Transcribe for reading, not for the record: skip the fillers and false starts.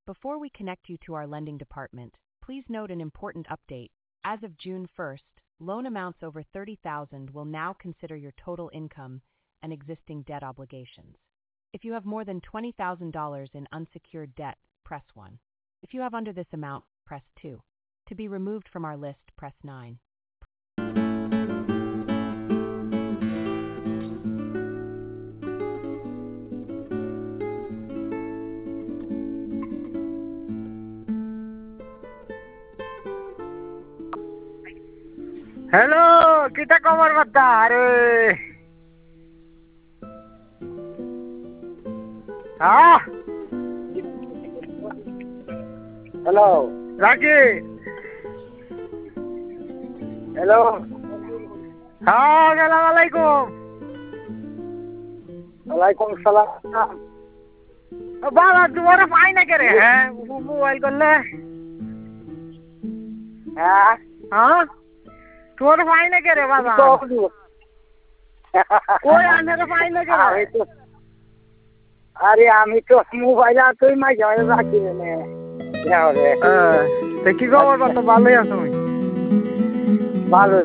Before we connect you to our lending department, please note an important update. As of June 1st, loan amounts over $30,000 will now consider your total income and existing debt obligations. If you have more than $20,000 in unsecured debt, press 1. If you have under this amount, press 2. To be removed from our list, press 9. Hello, kita kabar bata are. Ah. Hello, Raki. Hello. हाँ Assalamualaikum. Waalaikumsalam. बाबा तुम्हारा fine ना करे हैं mobile कर ले हाँ तुम्हारा fine ना करे बाबा कोई आने का फाइन ना करे अरे आमी तो मोबाइल तो ही मैं जाने राखी ने क्या हो रे तो की खबर बता बाले है तुम बाले